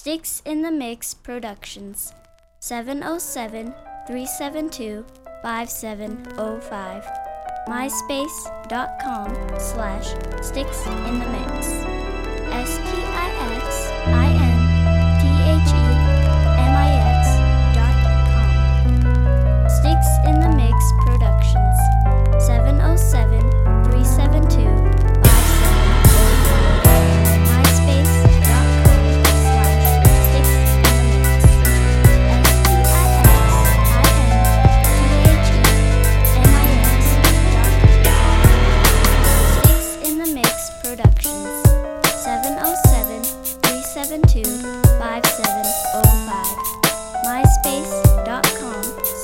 Sticks in the Mix Productions, 707-372-5705. MySpace.com/sticksinthemix. STIXINTHEMIX.com. Sticks in the Mix Productions, 707-372-5705. Productions, 707-372-5705. MySpace.com/SticksInTheMix.